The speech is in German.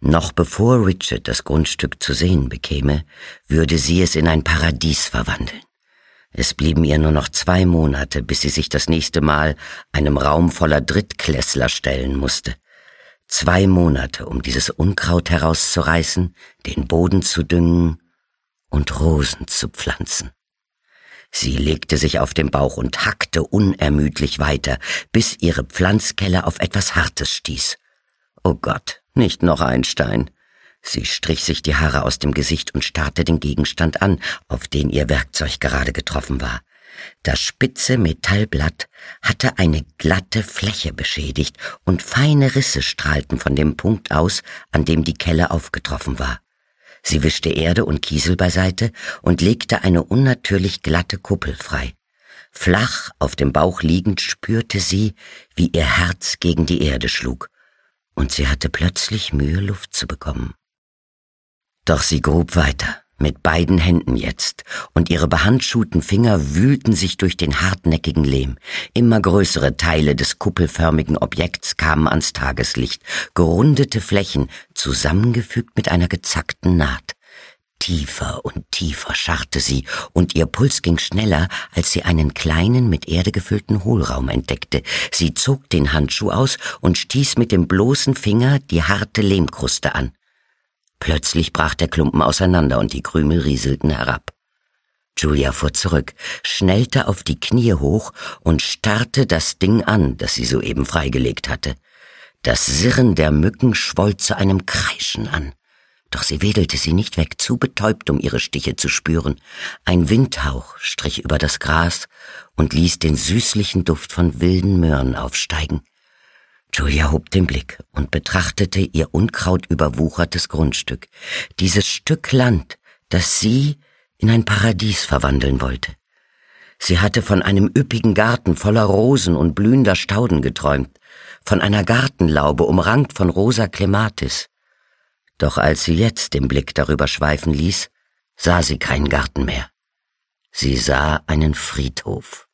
Noch bevor Richard das Grundstück zu sehen bekäme, würde sie es in ein Paradies verwandeln. Es blieben ihr nur noch 2 Monate, bis sie sich das nächste Mal einem Raum voller Drittklässler stellen musste. 2 Monate, um dieses Unkraut herauszureißen, den Boden zu düngen und Rosen zu pflanzen. Sie legte sich auf den Bauch und hackte unermüdlich weiter, bis ihre Pflanzkelle auf etwas Hartes stieß. Oh Gott, nicht noch ein Stein. Sie strich sich die Haare aus dem Gesicht und starrte den Gegenstand an, auf den ihr Werkzeug gerade getroffen war. Das spitze Metallblatt hatte eine glatte Fläche beschädigt und feine Risse strahlten von dem Punkt aus, an dem die Kelle aufgetroffen war. Sie wischte Erde und Kiesel beiseite und legte eine unnatürlich glatte Kuppel frei. Flach auf dem Bauch liegend spürte sie, wie ihr Herz gegen die Erde schlug, und sie hatte plötzlich Mühe, Luft zu bekommen. Doch sie grub weiter, mit beiden Händen jetzt, und ihre behandschuhten Finger wühlten sich durch den hartnäckigen Lehm. Immer größere Teile des kuppelförmigen Objekts kamen ans Tageslicht, gerundete Flächen, zusammengefügt mit einer gezackten Naht. Tiefer und tiefer scharrte sie, und ihr Puls ging schneller, als sie einen kleinen, mit Erde gefüllten Hohlraum entdeckte. Sie zog den Handschuh aus und stieß mit dem bloßen Finger die harte Lehmkruste an. Plötzlich brach der Klumpen auseinander und die Krümel rieselten herab. Julia fuhr zurück, schnellte auf die Knie hoch und starrte das Ding an, das sie soeben freigelegt hatte. Das Sirren der Mücken schwoll zu einem Kreischen an. Doch sie wedelte sie nicht weg, zu betäubt, um ihre Stiche zu spüren. Ein Windhauch strich über das Gras und ließ den süßlichen Duft von wilden Möhren aufsteigen. Julia hob den Blick und betrachtete ihr unkrautüberwuchertes Grundstück, dieses Stück Land, das sie in ein Paradies verwandeln wollte. Sie hatte von einem üppigen Garten voller Rosen und blühender Stauden geträumt, von einer Gartenlaube umrankt von rosa Klematis. Doch als sie jetzt den Blick darüber schweifen ließ, sah sie keinen Garten mehr. Sie sah einen Friedhof.